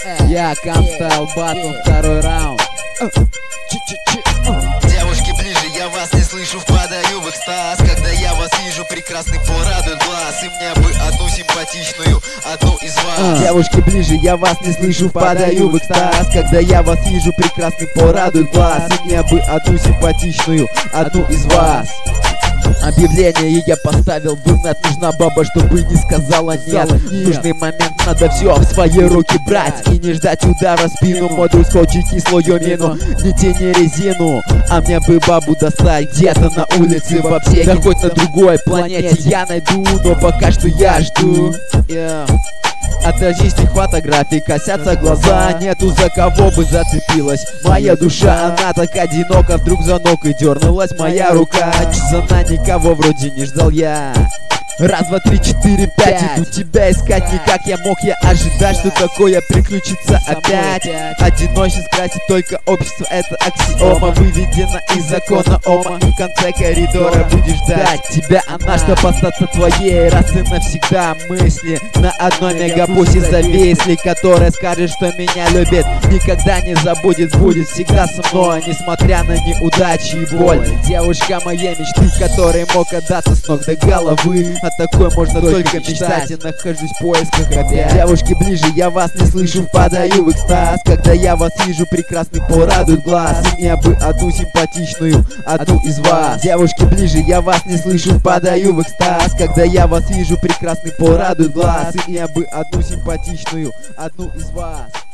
Я Камстайл Батл, второй раунд. Девушки ближе, я вас не слышу, впадаю в экстаз. Когда я вас вижу, прекрасный пол радует глаз. И мне бы одну симпатичную, одну из вас. Девушки ближе, я вас не слышу, впадаю в экстаз. Когда я вас вижу, прекрасный пол радует глаз. И мне бы одну симпатичную, одну из вас. Объявление я поставил в инет. Нужна баба, чтобы не сказала нет. В нужный момент надо все в свои руки брать и не ждать удара в спину. Моду скотчить кислую мину, не тяни резину. А мне бы бабу достать где-то на улице, в аптеке, да хоть на другой планете я найду. Но пока что я жду. От различных фотографий косятся глаза. Нету за кого бы зацепилась моя душа. Она так одинока, вдруг звонок и дернулась моя рука. Чизана никого вроде не ждал я. Раз, два, три, четыре, пять. Иду тебя искать, никак я мог я ожидать, что такое приключится опять. Одиночество красит только общество, это аксиома, выведена из закона Ома. В конце коридора будешь ждать тебя она, чтоб остаться твоей раз и навсегда. Мысли на одной мегапусе зависли, которая скажет, что меня любит, никогда не забудет, будет всегда со мной, несмотря на неудачи и боль. Девушка моей мечты, которой мог отдаться с ног до головы. О такой можно только мечтать, и нахожусь в поисках опять. Девушки ближе, я вас не слышу, впадаю в экстаз. Когда я вас вижу, прекрасный пол радует глаз. И мне бы одну симпатичную, одну из вас. Девушки ближе, я вас не слышу, впадаю в экстаз. Когда я вас вижу, прекрасный пол радует глаз. И мне бы одну симпатичную, одну из вас.